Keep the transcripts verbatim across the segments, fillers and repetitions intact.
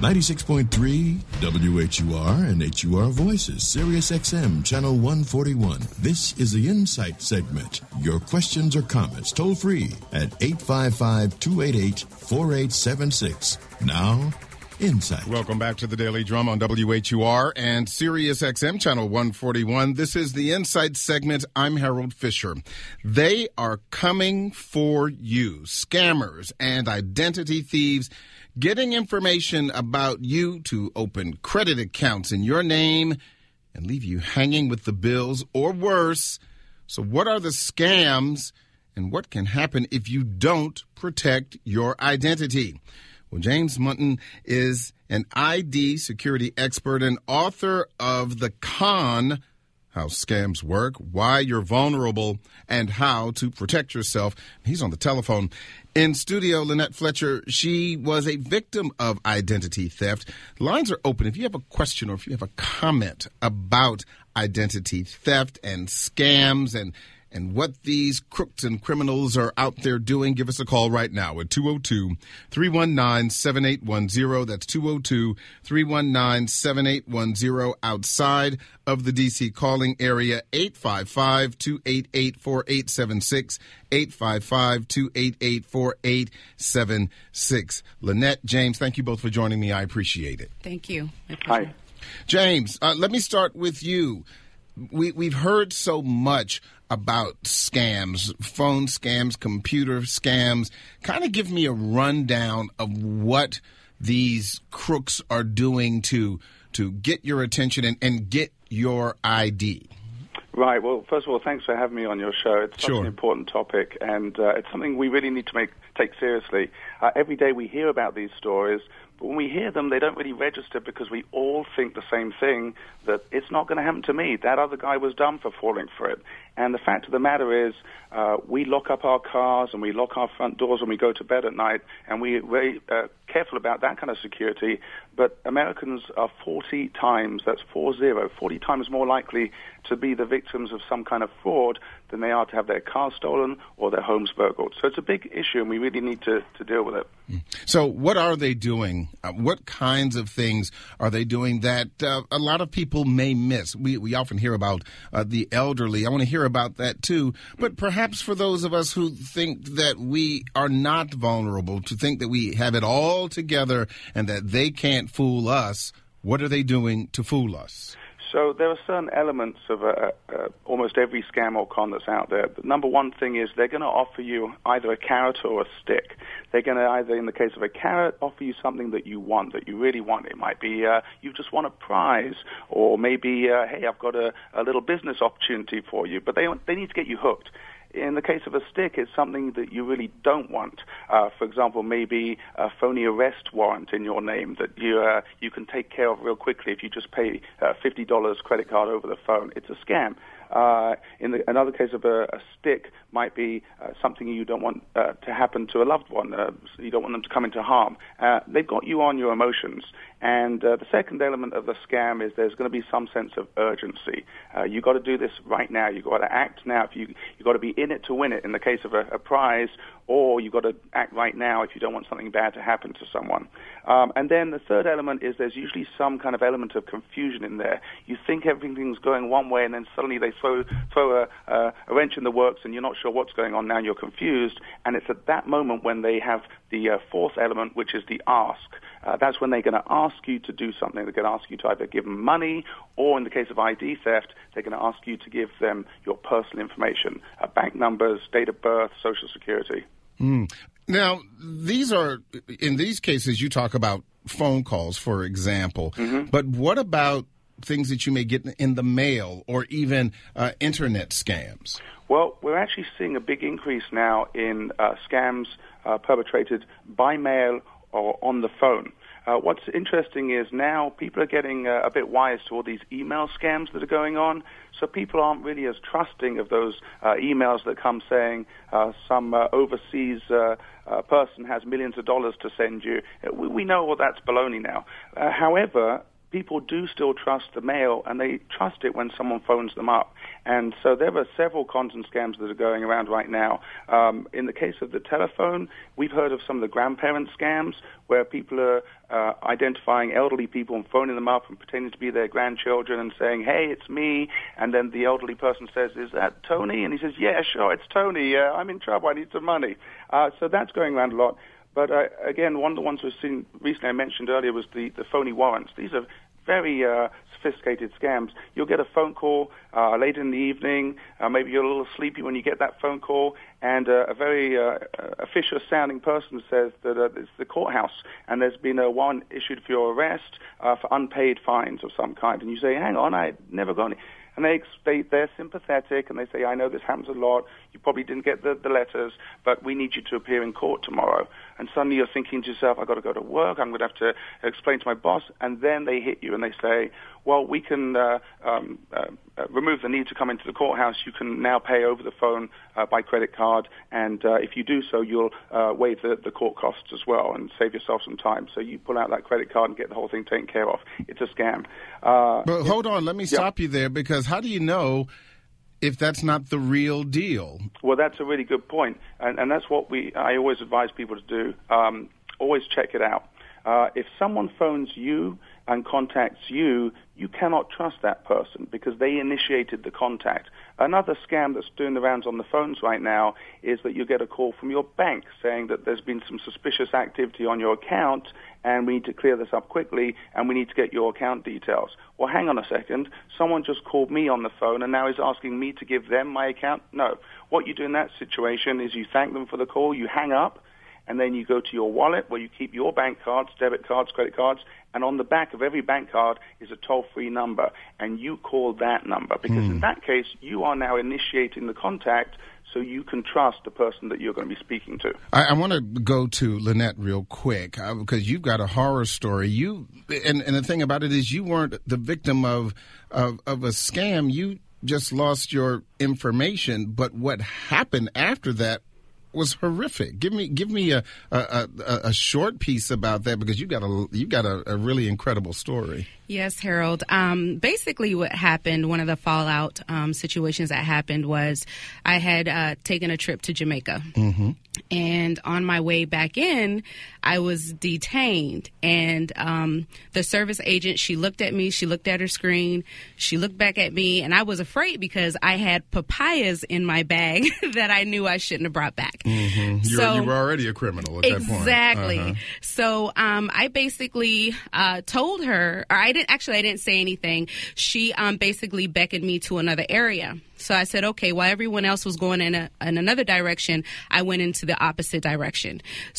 ninety-six point three W H U R and H U R Voices, Sirius X M, Channel one forty-one. This is the Insight segment. Your questions or comments toll free at eight five five, two eight eight, four eight seven six. Now, Insight. Welcome back to the Daily Drum on W H U R and Sirius X M, Channel one forty-one. This is the Insight segment. I'm Harold Fisher. They are coming for you. Scammers and identity thieves getting information about you to open credit accounts in your name and leave you hanging with the bills or worse. So what are the scams and what can happen if you don't protect your identity? Well, James Munton is an I D security expert and author of The Con, How Scams Work, Why You're Vulnerable, and How to Protect Yourself. He's on the telephone. In studio, Lynette Fletcher, she was a victim of identity theft. Lines are open. If you have a question or if you have a comment about identity theft and scams and And what these crooks and criminals are out there doing, give us a call right now at two oh two, three one nine, seven eight one zero. That's two oh two, three one nine, seven eight one zero. Outside of the D C calling area, eight five five, two eight eight, four eight seven six, eight five five, two eight eight, four eight seven six. Lynette, James, thank you both for joining me. I appreciate it. Thank you. Hi. James, uh, let me start with you. We, we've heard so much about scams, phone scams, computer scams. Kind of give me a rundown of what these crooks are doing to to get your attention and, and get your I D. Right. Well, first of all, thanks for having me on your show. It's such Sure. an important topic, and uh, it's something we really need to make take seriously. Uh, every day we hear about these stories, but when we hear them, they don't really register because we all think the same thing, that it's not going to happen to me. That other guy was dumb for falling for it. And the fact of the matter is, uh, we lock up our cars and we lock our front doors when we go to bed at night, and we're very uh, careful about that kind of security. But Americans are forty times, that's four zero, forty times more likely to be the victims of some kind of fraud than they are to have their cars stolen or their homes burgled. So it's a big issue, and we really need to, to deal with it. So what are they doing? Uh, what kinds of things are they doing that uh, a lot of people may miss? We, we often hear about uh, the elderly. I want to hear about that too. But perhaps for those of us who think that we are not vulnerable, to think that we have it all together and that they can't fool us, what are they doing to fool us? So there are certain elements of uh, uh, almost every scam or con that's out there. The number one thing is they're going to offer you either a carrot or a stick. They're going to either, in the case of a carrot, offer you something that you want, that you really want. It might be uh, you just want a prize, or maybe, uh, hey, I've got a, a little business opportunity for you. But they they need to get you hooked. In the case of a stick, it's something that you really don't want. Uh, for example, maybe a phony arrest warrant in your name that you uh, you can take care of real quickly if you just pay uh, fifty dollars credit card over the phone. It's a scam. Uh, in the, another case of a, a stick might be uh, something you don't want uh, to happen to a loved one. Uh, you don't want them to come into harm. Uh, they've got you on your emotions. And uh, the second element of the scam is there's going to be some sense of urgency. Uh, you've got to do this right now. You've got to act now. If you, you've got to be in it to win it in the case of a, a prize, or you've got to act right now if you don't want something bad to happen to someone. Um, and then the third element is there's usually some kind of element of confusion in there. You think everything's going one way, and then suddenly they throw, throw a, a, a wrench in the works, and you're not sure what's going on now, and you're confused. And it's at that moment when they have the uh, fourth element, which is the ask. Uh, that's when they're going to ask you to do something. They're going to ask you to either give them money, or in the case of I D theft, they're going to ask you to give them your personal information, uh, bank numbers, date of birth, social security. Mm. Now, these are, in these cases, you talk about phone calls, for example, mm-hmm. but what about things that you may get in the mail or even uh, internet scams? Well, we're actually seeing a big increase now in uh, scams uh, perpetrated by mail or on the phone. Uh, what's interesting is now people are getting uh, a bit wise to all these email scams that are going on. So people aren't really as trusting of those uh, emails that come saying uh, some uh, overseas uh, uh, person has millions of dollars to send you. We, we know all that's baloney now. Uh, however, people do still trust the mail, and they trust it when someone phones them up. And so there are several cons and scams that are going around right now. Um, in the case of the telephone, we've heard of some of the grandparent scams where people are uh, identifying elderly people and phoning them up and pretending to be their grandchildren and saying, hey, it's me. And then the elderly person says, is that Tony? And he says, yeah, sure, it's Tony. Uh, I'm in trouble. I need some money. Uh, so that's going around a lot. But uh, again, one of the ones we've seen recently, I mentioned earlier, was the, the phony warrants. These are very uh, sophisticated scams. You'll get a phone call uh, late in the evening. Uh, maybe you're a little sleepy when you get that phone call, and uh, a very uh, officious-sounding person says that uh, it's the courthouse, and there's been a warrant issued for your arrest uh, for unpaid fines of some kind. And you say, hang on, I never got any. And they, they, they're sympathetic, and they say, I know this happens a lot. You probably didn't get the, the letters, but we need you to appear in court tomorrow. And suddenly you're thinking to yourself, I've got to go to work. I'm going to have to explain to my boss. And then they hit you, and they say, well, we can uh, um, uh, uh, remove the need to come into the courthouse. You can now pay over the phone uh, by credit card, and uh, if you do so, you'll uh, waive the, the court costs as well and save yourself some time. So you pull out that credit card and get the whole thing taken care of. It's a scam. Uh, but hold on, let me stop yeah. you there, because how do you know if that's not the real deal? Well, that's a really good point, and, and that's what we I always advise people to do. Um, always check it out. Uh, if someone phones you and contacts you, you cannot trust that person because they initiated the contact. Another scam that's doing the rounds on the phones right now is that you get a call from your bank saying that there's been some suspicious activity on your account and we need to clear this up quickly and we need to get your account details. Well, hang on a second. Someone just called me on the phone and now is asking me to give them my account? No. What you do in that situation is you thank them for the call, you hang up, and then you go to your wallet where you keep your bank cards, debit cards, credit cards, and on the back of every bank card is a toll-free number, and you call that number because mm. in that case you are now initiating the contact so you can trust the person that you're going to be speaking to. I, I want to go to Lynette real quick uh, because you've got a horror story. You and, and the thing about it is you weren't the victim of, of, of a scam. You just lost your information, but what happened after that was horrific. Give me, give me a, a a a short piece about that because you got a you got a, a really incredible story. Yes, Harold. Um, basically, what happened, one of the fallout um, situations that happened was I had uh, taken a trip to Jamaica, mm-hmm. and on my way back in, I was detained. And um, the service agent, she looked at me, she looked at her screen, she looked back at me, and I was afraid because I had papayas in my bag that I knew I shouldn't have brought back. Mm-hmm. So, you were already a criminal at exactly. that point. Exactly. Uh-huh. So um, I basically uh, told her, or I didn't actually, I didn't say anything. She um, basically beckoned me to another area. So I said, okay, while everyone else was going in, a, in another direction, I went into the opposite direction.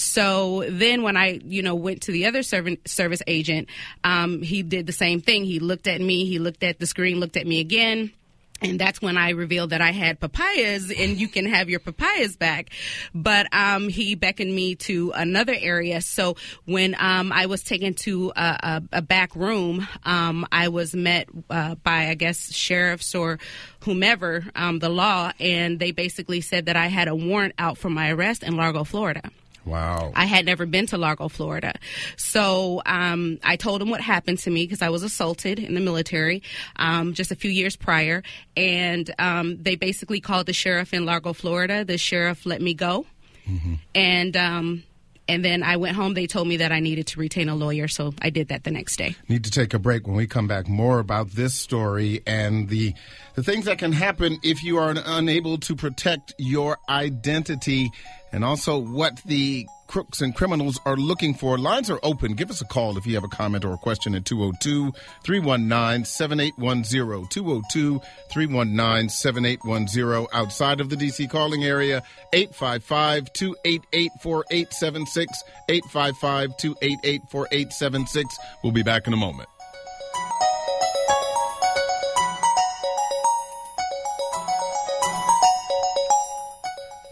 So then when I, you know, went to the other serv- service agent, um, he did the same thing. He looked at me, he looked at the screen, looked at me again. And that's when I revealed that I had papayas and you can have your papayas back. But um, he beckoned me to another area. So when um, I was taken to a, a, a back room, um, I was met uh, by, I guess, sheriffs or whomever, um, the law. And they basically said that I had a warrant out for my arrest in Largo, Florida. Wow. I had never been to Largo, Florida. So um, I told him what happened to me because I was assaulted in the military um, just a few years prior. And um, they basically called the sheriff in Largo, Florida. The sheriff let me go. Mm-hmm. And um, and then I went home. They told me that I needed to retain a lawyer. So I did that the next day. Need to take a break. When we come back, more about this story and the the things that can happen if you are unable to protect your identity, and also what the crooks and criminals are looking for. Lines are open. Give us a call if you have a comment or a question at two oh two, three one nine, seven eight one zero, two oh two, three one nine, seven eight one zero. Outside of the D C calling area, eight five five, two eight eight, four eight seven six, eight five five, two eight eight, four eight seven six. We'll be back in a moment.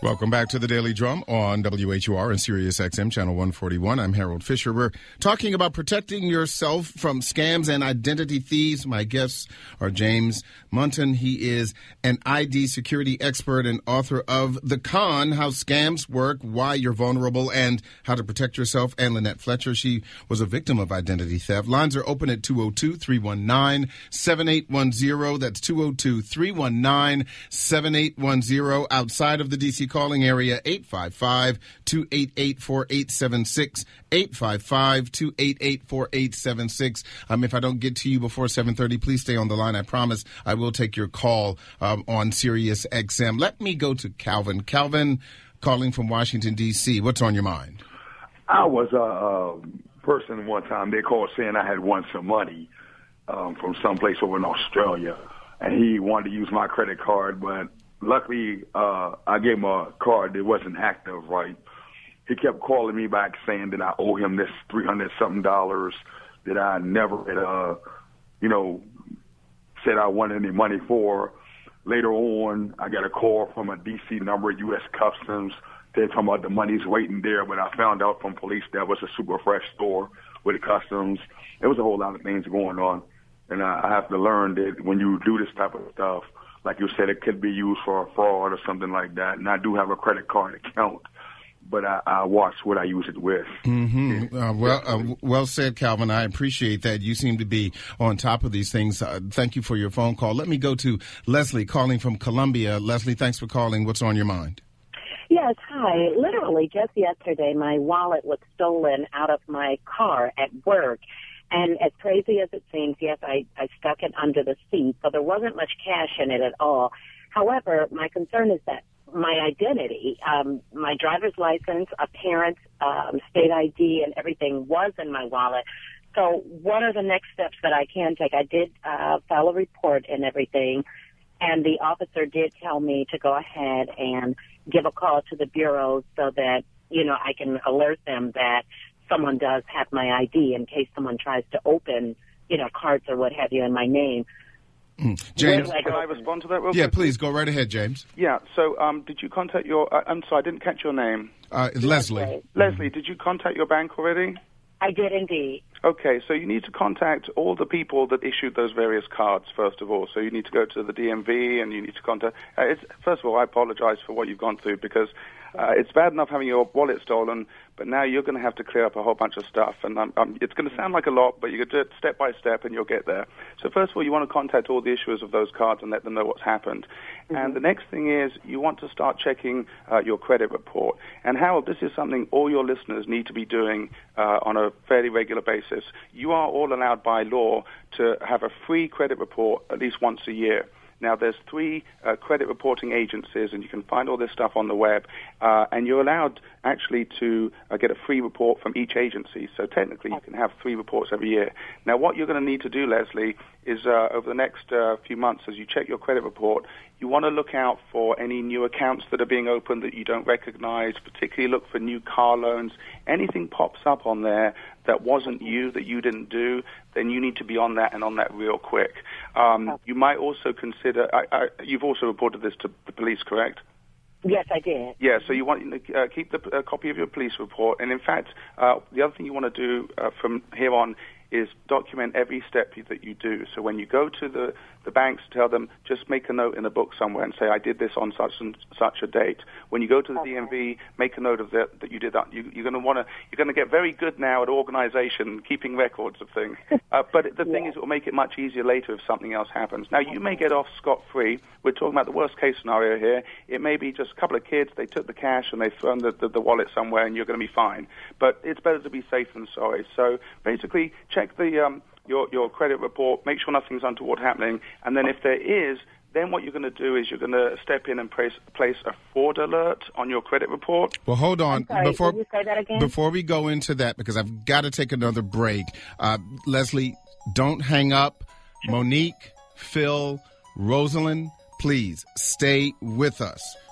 Welcome back to the Daily Drum on W H U R and Sirius X M Channel one forty-one. I'm Harold Fisher. We're talking about protecting yourself from scams and identity thieves. My guests are James Munton. He is an I D security expert and author of The Con, How Scams Work, Why You're Vulnerable, and How to Protect Yourself. And Lynette Fletcher, she was a victim of identity theft. Lines are open at two oh two, three one nine, seven eight one zero. That's two oh two, three one nine, seven eight one zero. Outside of the D C calling area, eight five five, two eight eight, four eight seven six, eight five five, two eight eight, four eight seven six. Um, if I don't get to you before seven thirty, please stay on the line. I promise I will take your call um, on Sirius X M. Let me go to Calvin. Calvin, calling from Washington, D C. What's on your mind? I was a, a person one time, they called saying I had won some money um, from someplace over in Australia, and he wanted to use my credit card, but luckily, uh, I gave him a card that wasn't active right. He kept calling me back saying that I owe him this three hundred something dollars that I never had, uh, you know, said I wanted any money for. Later on, I got a call from a D C number, U S Customs. They're talking about the money's waiting there, but I found out from police that was a Super Fresh store with the Customs. There was a whole lot of things going on, and I, I have to learn that when you do this type of stuff, like you said, it could be used for a fraud or something like that. And I do have a credit card account, but I, I watch what I use it with. Mm-hmm. Uh, well, uh, well said, Calvin. I appreciate that. You seem to be on top of these things. Uh, thank you for your phone call. Let me go to Leslie calling from Columbia. Leslie, thanks for calling. What's on your mind? Yes, hi. Literally just yesterday, my wallet was stolen out of my car at work. And as crazy as it seems, yes, I, I stuck it under the seat, so there wasn't much cash in it at all. However, my concern is that my identity, um, my driver's license, a parent's um, state I D, and everything was in my wallet. So what are the next steps that I can take? I did uh, file a report and everything, and the officer did tell me to go ahead and give a call to the bureau so that, you know, I can alert them that someone does have my I D in case someone tries to open, you know, cards or what have you in my name. Mm. James, I can I respond to that real yeah, quick? please go right ahead, James. Yeah. So, um, did you contact your? Uh, I'm sorry, I didn't catch your name. Uh, Leslie. Right. Leslie, did you contact your bank already? I did indeed. Okay, so you need to contact all the people that issued those various cards, first of all. So you need to go to the D M V and you need to contact... Uh, it's, first of all, I apologize for what you've gone through because uh, it's bad enough having your wallet stolen, but now you're going to have to clear up a whole bunch of stuff. And um, um, it's going to sound like a lot, but you can do it step by step and you'll get there. So first of all, you want to contact all the issuers of those cards and let them know what's happened. Mm-hmm. And the next thing is you want to start checking uh, your credit report. And Harold, this is something all your listeners need to be doing uh, on a fairly regular basis. You are all allowed by law to have a free credit report at least once a year. Now, there's three uh, credit reporting agencies, and you can find all this stuff on the web, uh, and you're allowed actually to uh, get a free report from each agency. So technically, you can have three reports every year. Now, what you're going to need to do, Leslie, is uh, over the next uh, few months, as you check your credit report, you want to look out for any new accounts that are being opened that you don't recognize, particularly look for new car loans. Anything pops up on there that wasn't you, that you didn't do, then you need to be on that and on that real quick. Um, you might also consider, I, I, you've also reported this to the police, correct? Yes, I did. Yeah, so you want to uh, keep the uh, copy of your police report. And in fact, uh, the other thing you want to do uh, from here on is document every step that you do. So when you go to the, the banks, tell them, just make a note in a book somewhere and say, I did this on such and such a date. When you go to the okay. D M V, make a note of that, that you did that. You, you're going to want to, you're going to get very good now at organization, keeping records of things. Uh, but the yeah. thing is, it will make it much easier later if something else happens. Now, you may get off scot-free. We're talking about the worst case scenario here. It may be just a couple of kids, they took the cash and they've thrown the, the, the wallet somewhere and you're going to be fine. But it's better to be safe than sorry. So basically, check the um, your, your credit report, make sure nothing's untoward happening, and then if there is, then what you're going to do is you're going to step in and place, place a fraud alert on your credit report. Well, hold on. Sorry, before, can you say that again? Before we go into that, because I've got to take another break, uh, Leslie, don't hang up. Monique, Phil, Rosalind, please stay with us.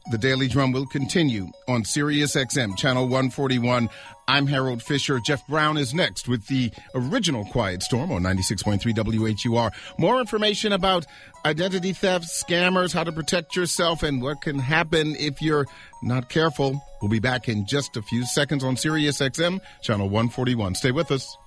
The Daily Drum will continue on Sirius X M, Channel one forty-one. I'm Harold Fisher. Jeff Brown is next with the original Quiet Storm on ninety-six point three W H U R. More information about identity theft, scammers, how to protect yourself, and what can happen if you're not careful. We'll be back in just a few seconds on Sirius X M, Channel one forty-one. Stay with us.